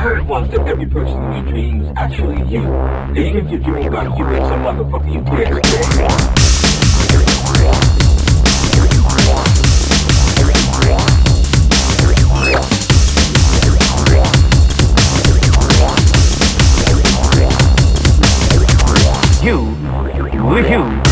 heard once that every person in your dreams is actually you. And even if you're dreaming about you and some motherfucker, you can't you, with you.